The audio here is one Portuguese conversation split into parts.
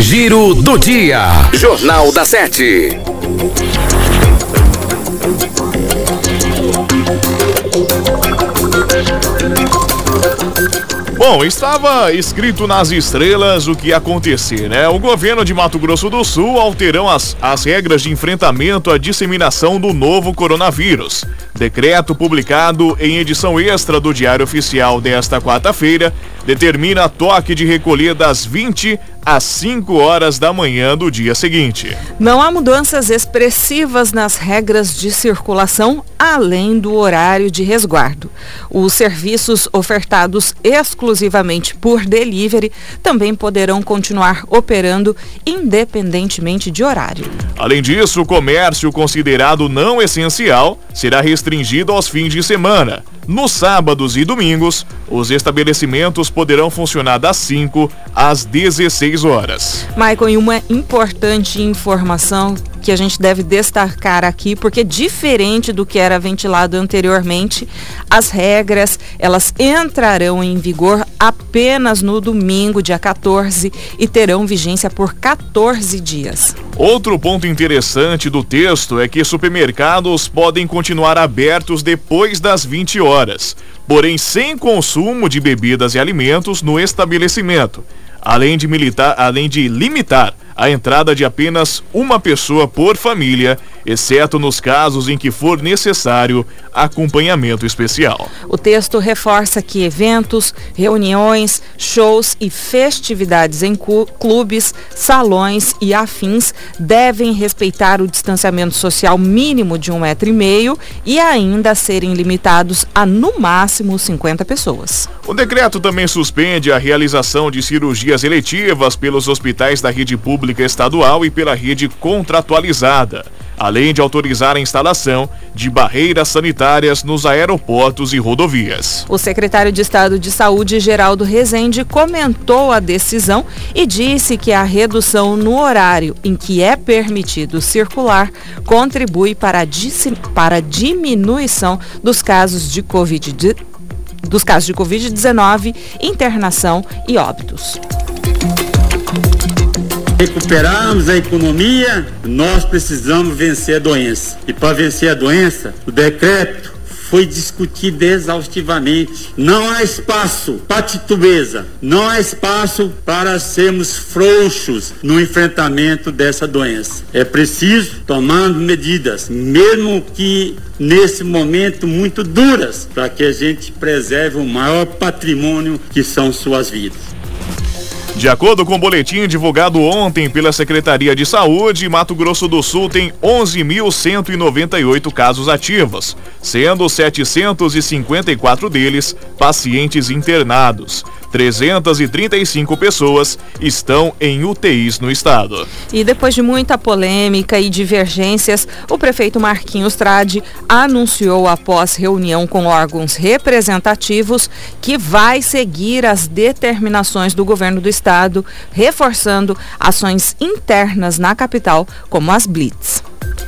Giro do Dia. Jornal da 7. Bom, estava escrito nas estrelas o que ia acontecer, né? O governo de Mato Grosso do Sul alterou as regras de enfrentamento à disseminação do novo coronavírus. Decreto publicado em edição extra do Diário Oficial desta quarta-feira determina toque de recolher das 20 às 5 horas da manhã do dia seguinte. Não há mudanças expressivas nas regras de circulação, além do horário de resguardo. Os serviços ofertados exclusivamente por delivery também poderão continuar operando independentemente de horário. Além disso, o comércio considerado não essencial será restringido aos fins de semana. Nos sábados e domingos, os estabelecimentos poderão funcionar das 5 às 16 horas. Maicon, e uma importante informação que a gente deve destacar aqui, porque diferente do que era ventilado anteriormente, as regras, elas entrarão em vigor apenas no domingo, dia 14, e terão vigência por 14 dias. Outro ponto interessante do texto é que supermercados podem continuar abertos depois das 20 horas, porém sem consumo de bebidas e alimentos no estabelecimento, além de limitar a entrada de apenas uma pessoa por família, exceto nos casos em que for necessário acompanhamento especial. O texto reforça que eventos, reuniões, shows e festividades em clubes, salões e afins devem respeitar o distanciamento social mínimo de 1,5 m e ainda serem limitados a, no máximo, 50 pessoas. O decreto também suspende a realização de cirurgias eletivas pelos hospitais da rede pública estadual e pela rede contratualizada, além de autorizar a instalação de barreiras sanitárias nos aeroportos e rodovias. O secretário de Estado de Saúde, Geraldo Rezende, comentou a decisão e disse que a redução no horário em que é permitido circular contribui para a diminuição dos casos de Covid-19, internação e óbitos. Recuperarmos a economia, nós precisamos vencer a doença. E para vencer a doença, o decreto foi discutido exaustivamente. Não há espaço para titubeza, não há espaço para sermos frouxos no enfrentamento dessa doença. É preciso tomar medidas, mesmo que nesse momento muito duras, para que a gente preserve o maior patrimônio que são suas vidas. De acordo com o boletim divulgado ontem pela Secretaria de Saúde, Mato Grosso do Sul tem 11.198 casos ativos, sendo 754 deles pacientes internados. 335 pessoas estão em UTIs no estado. E depois de muita polêmica e divergências, o prefeito Marquinhos Trade anunciou após reunião com órgãos representativos que vai seguir as determinações do governo do estado, reforçando ações internas na capital, como as blitz.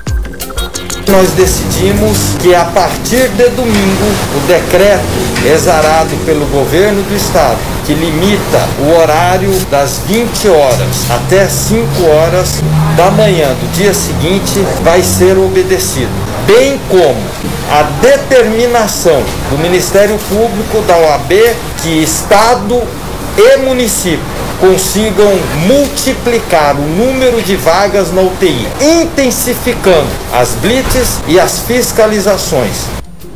Nós decidimos que a partir de domingo o decreto exarado pelo governo do estado, que limita o horário das 20 horas até 5 horas da manhã do dia seguinte, vai ser obedecido. Bem como a determinação do Ministério Público, da OAB, que estado e município consigam multiplicar o número de vagas na UTI, intensificando as blitzes e as fiscalizações.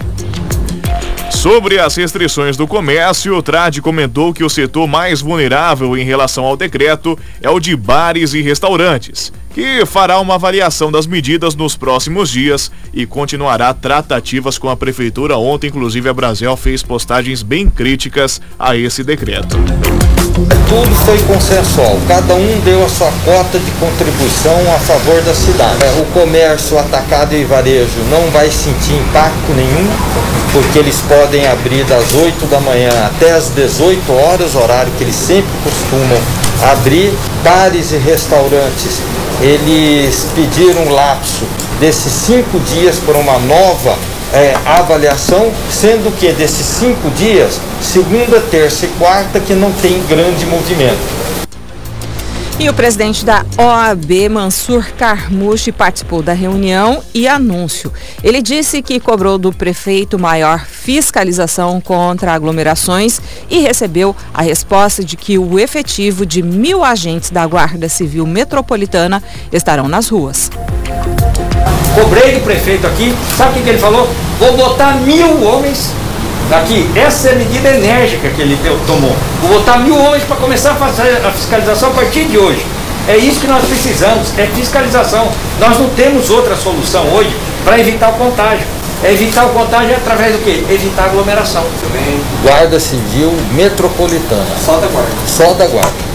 Sobre as restrições do comércio, o Trade comentou que o setor mais vulnerável em relação ao decreto é o de bares e restaurantes, que fará uma avaliação das medidas nos próximos dias e continuará tratativas com a prefeitura. Ontem, inclusive, a Brasel fez postagens bem críticas a esse decreto. Tudo foi consensual, cada um deu a sua cota de contribuição a favor da cidade. O comércio atacado e varejo não vai sentir impacto nenhum, porque eles podem abrir das 8 da manhã até as 18 horas, horário que eles sempre costumam abrir. Bares e restaurantes, eles pediram um lapso desses 5 dias para uma nova avaliação, sendo que desses 5 dias, segunda, terça e quarta, que não tem grande movimento. E o presidente da OAB, Mansur Carmouche, participou da reunião e anúncio. Ele disse que cobrou do prefeito maior fiscalização contra aglomerações e recebeu a resposta de que o efetivo de 1.000 agentes da Guarda Civil Metropolitana estarão nas ruas. Cobrei do prefeito aqui, sabe o que ele falou? Vou botar 1.000 homens aqui. Essa é a medida enérgica que ele tomou. Vou botar 1.000 homens para começar a fazer a fiscalização a partir de hoje. É isso que nós precisamos, é fiscalização. Nós não temos outra solução hoje para evitar o contágio. Evitar o contágio através do quê? Evitar a aglomeração. Guarda Civil Metropolitana. Só da Guarda. Só da Guarda.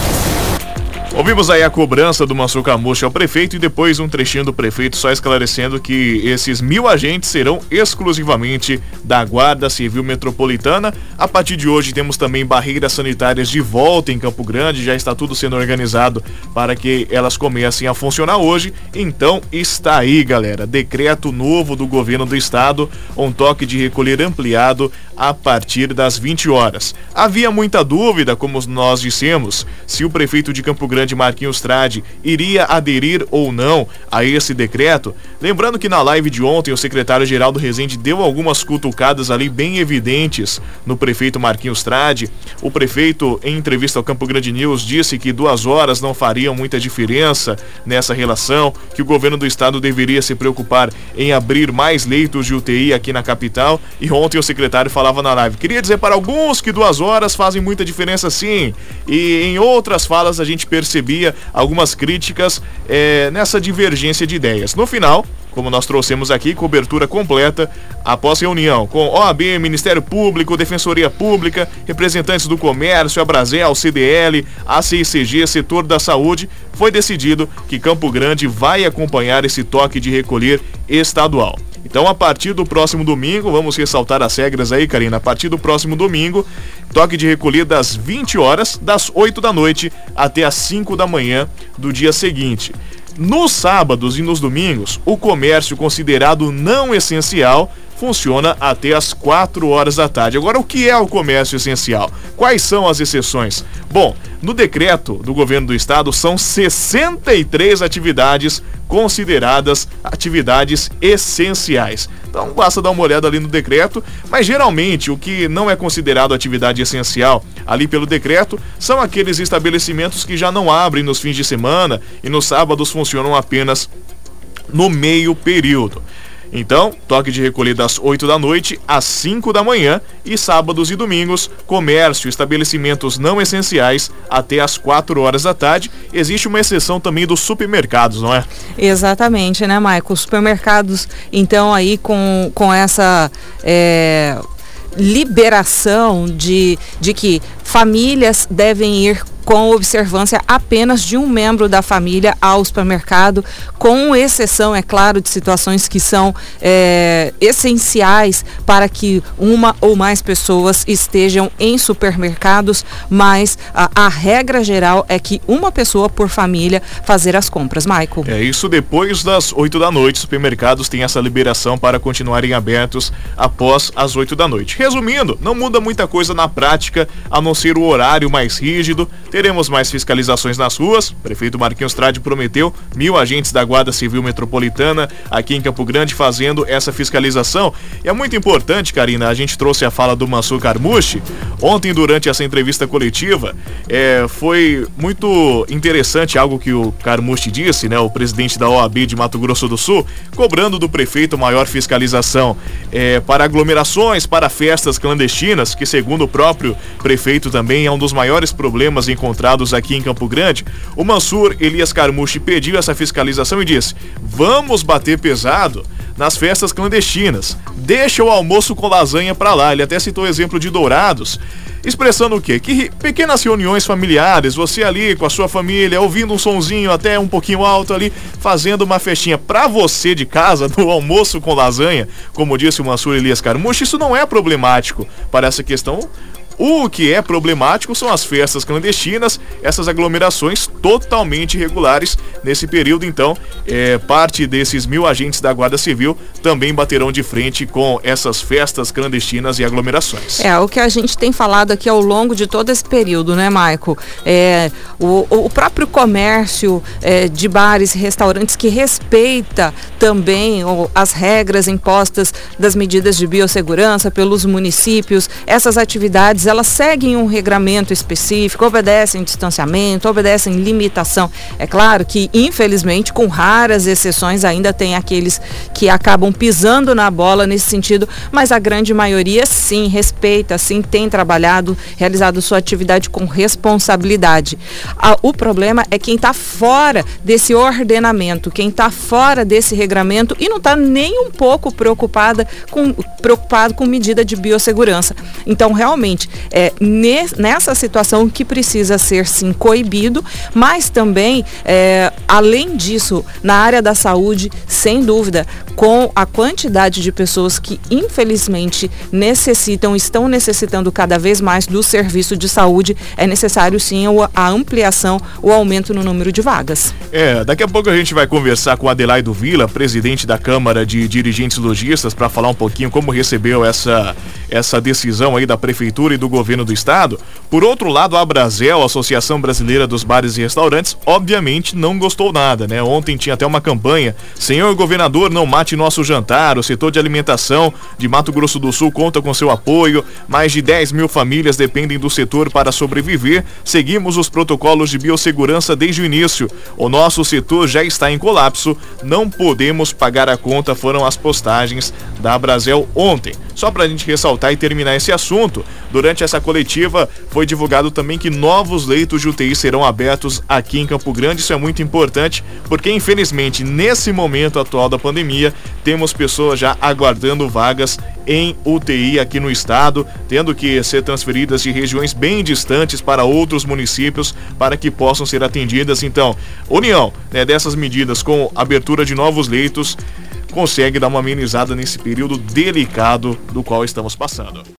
Ouvimos aí a cobrança do Mansur Carmouche ao prefeito e depois um trechinho do prefeito só esclarecendo que esses 1.000 agentes serão exclusivamente da Guarda Civil Metropolitana. A partir de hoje temos também barreiras sanitárias de volta em Campo Grande, já está tudo sendo organizado para que elas comecem a funcionar hoje. Então está aí, galera, decreto novo do governo do estado, um toque de recolher ampliado a partir das 20 horas. Havia muita dúvida, como nós dissemos, se o prefeito de Campo Grande, Marquinhos Trade, iria aderir ou não a esse decreto. Lembrando que na live de ontem o secretário Geraldo Rezende deu algumas cutucadas ali bem evidentes no prefeito Marquinhos Trade. O prefeito, em entrevista ao Campo Grande News, disse que 2 horas não fariam muita diferença nessa relação, que o governo do estado deveria se preocupar em abrir mais leitos de UTI aqui na capital. E ontem o secretário falava na live: queria dizer para alguns que 2 horas fazem muita diferença sim. E em outras falas a gente percebia algumas críticas nessa divergência de ideias. No final, como nós trouxemos aqui, cobertura completa após reunião com OAB, Ministério Público, Defensoria Pública, representantes do comércio, a Brasel, CDL, ACICG, setor da saúde, foi decidido que Campo Grande vai acompanhar esse toque de recolher estadual. Então, a partir do próximo domingo, vamos ressaltar as regras aí, Karina, a partir do próximo domingo, toque de recolher das 20 horas, das 8 da noite até as 5 da manhã do dia seguinte. Nos sábados e nos domingos, o comércio considerado não essencial funciona até as 4 horas da tarde. Agora, o que é o comércio essencial? Quais são as exceções? Bom, no decreto do governo do estado são 63 atividades consideradas atividades essenciais. Então basta dar uma olhada ali no decreto, mas geralmente o que não é considerado atividade essencial ali pelo decreto são aqueles estabelecimentos que já não abrem nos fins de semana e nos sábados funcionam apenas no meio período. Então, toque de recolher das 8 da noite às 5 da manhã e sábados e domingos, comércio, estabelecimentos não essenciais até às 4 horas da tarde. Existe uma exceção também dos supermercados, não é? Exatamente, né, Maico? Os supermercados, então, aí com essa liberação de que famílias devem ir com observância apenas de um membro da família ao supermercado, com exceção, é claro, de situações que são essenciais para que uma ou mais pessoas estejam em supermercados, mas a regra geral é que uma pessoa por família fazer as compras. Maico. É isso, depois das 8 da noite, os supermercados têm essa liberação para continuarem abertos após as 8 da noite. Resumindo, não muda muita coisa na prática, a não ser o horário mais rígido. Teremos mais fiscalizações nas ruas. O prefeito Marquinhos Trade prometeu 1.000 agentes da Guarda Civil Metropolitana aqui em Campo Grande fazendo essa fiscalização. E é muito importante, Karina, a gente trouxe a fala do Mansur Carmouche ontem durante essa entrevista coletiva. Foi muito interessante algo que o Carmouche disse, né, o presidente da OAB de Mato Grosso do Sul, cobrando do prefeito maior fiscalização para aglomerações, para festas clandestinas, que segundo o próprio prefeito também é um dos maiores problemas encontrados aqui em Campo Grande. O Mansur Elias Carmouche pediu essa fiscalização e disse: vamos bater pesado nas festas clandestinas, deixa o almoço com lasanha pra lá. Ele até citou o exemplo de Dourados, expressando o quê? Que pequenas reuniões familiares, você ali com a sua família, ouvindo um sonzinho até um pouquinho alto ali, fazendo uma festinha pra você de casa, no almoço com lasanha, como disse o Mansur Elias Carmouche, isso não é problemático para essa questão. O que é problemático são as festas clandestinas, essas aglomerações totalmente irregulares nesse período. Então, parte desses 1.000 agentes da Guarda Civil também baterão de frente com essas festas clandestinas e aglomerações. O que a gente tem falado aqui ao longo de todo esse período, né, Maico? O próprio comércio de bares e restaurantes que respeita também as regras impostas das medidas de biossegurança pelos municípios, essas atividades, elas seguem um regramento específico, obedecem distanciamento, obedecem limitação. É claro que, infelizmente, com raras exceções, ainda tem aqueles que acabam pisando na bola nesse sentido, mas a grande maioria, sim, respeita, sim, tem trabalhado, realizado sua atividade com responsabilidade. O problema é quem está fora desse ordenamento, quem está fora desse regramento e não está nem um pouco preocupado com medida de biossegurança. Então, realmente, nessa situação que precisa ser, sim, coibido, mas também, além disso, na área da saúde, sem dúvida, com a quantidade de pessoas que, infelizmente, estão necessitando cada vez mais do serviço de saúde, é necessário, sim, a ampliação, o aumento no número de vagas. Daqui a pouco a gente vai conversar com Adelaido Villa, presidente da Câmara de Dirigentes Lojistas, para falar um pouquinho como recebeu essa decisão aí da Prefeitura e do Governo do Estado. Por outro lado, a Abrazel, Associação Brasileira dos Bares e Restaurantes, obviamente não gostou nada, né? Ontem tinha até uma campanha: Senhor Governador, não mate nosso jantar. O setor de alimentação de Mato Grosso do Sul conta com seu apoio. Mais de 10.000 famílias dependem do setor para sobreviver. Seguimos os protocolos de biossegurança desde o início. O nosso setor já está em colapso. Não podemos pagar a conta, foram as postagens da Abrazel ontem. Só para a gente ressaltar e terminar esse assunto, durante essa coletiva foi divulgado também que novos leitos de UTI serão abertos aqui em Campo Grande. Isso é muito importante, porque infelizmente nesse momento atual da pandemia temos pessoas já aguardando vagas em UTI aqui no estado, tendo que ser transferidas de regiões bem distantes para outros municípios para que possam ser atendidas. Então, união, né, dessas medidas com abertura de novos leitos consegue dar uma amenizada nesse período delicado do qual estamos passando.